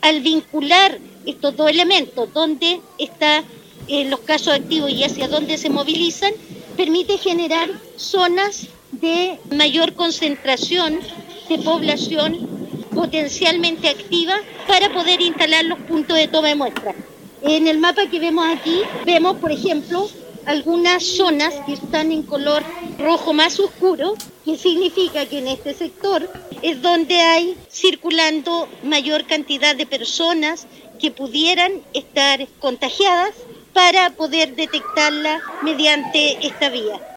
al vincular estos dos elementos, dónde están los casos activos y hacia dónde se movilizan, permite generar zonas de mayor concentración de población potencialmente activa para poder instalar los puntos de toma de muestras. En el mapa que vemos aquí, vemos, por ejemplo, algunas zonas que están en color rojo más oscuro, que significa que en este sector es donde hay circulando mayor cantidad de personas que pudieran estar contagiadas para poder detectarla mediante esta vía.